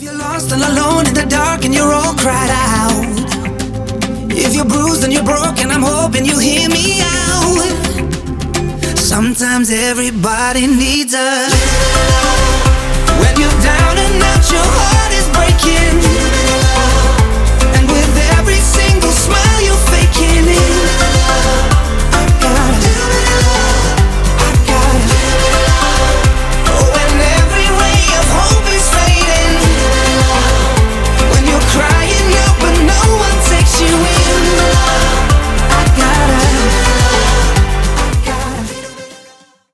you're lost and alone in the dark and you're all cried out, if you're bruised and you're broken, I'm hoping you hear me out. Sometimes everybody needs a little love. When you're down and out, your heart is breaking.